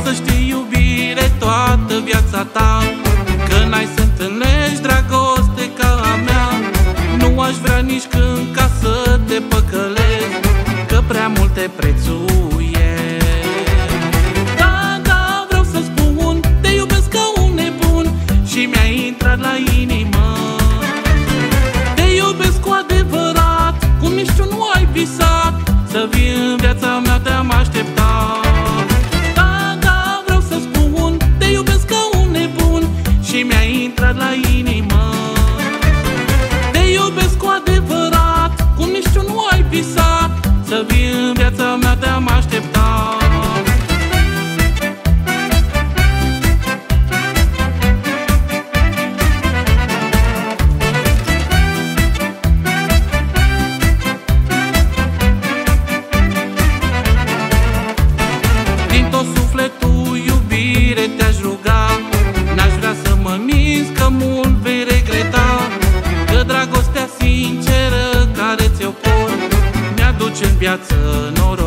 să știi, iubire, toată viața ta, că n-ai să întâlnești dragoste ca a mea. Nu aș vrea nici când ca să te păcălesc, că prea mult te prețuiesc. Da, da, vreau să spun, te iubesc ca un nebun și mi-a intrat la inimă. Te iubesc cu adevărat, cum nici tu nu ai visat, să vii în viața mea, te-am așteptat. Da, da, vreau să spun, te iubesc ca un nebun și mi-a intrat la inimă. Te iubesc cu adevărat, cum nici tu nu ai visat, să vii în viața mea, te-am așteptat. Din tot sufletul, iubire, te-aș ruga, n-aș vrea să mă minți, că mult vei regreta, că dragostea sinceră care ți-o port mi-aduce în viață noroc.